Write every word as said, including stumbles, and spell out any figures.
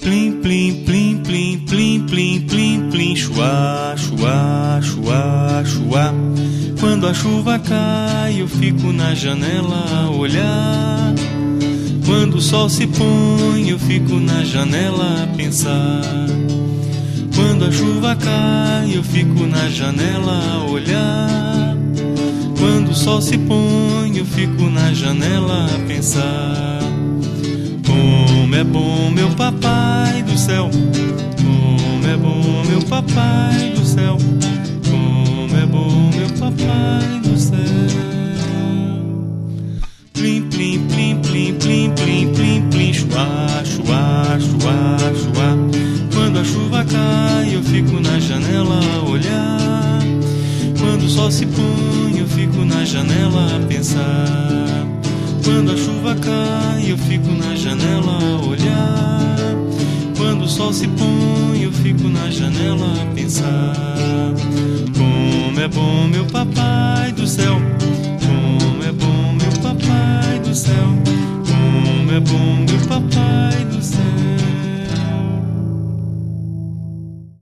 Plim, plim, plim, plim, plim, plim, plim, plim, chuá, chuá, chuá, chuá. Quando a chuva cai, eu fico na janela a olhar. Quando o sol se põe, eu fico na janela a pensar. Quando a chuva cai, eu fico na janela a olhar. Quando o sol se põe, eu fico na janela a pensar. Como é bom, meu papai do céu. Como é bom, meu papai do céu. Como é bom, meu papai do céu. Plim, plim, plim, plim, plim, plim, plim, plim, chuá, chuá, chuá, chuá. Quando a chuva cai, eu fico na janela a olhar. Quando o sol se põe, eu fico na janela a pensar. Quando a chuva cai, eu fico na janela a olhar. Quando o sol se põe, eu fico na janela a pensar. Como é bom, meu papai do céu.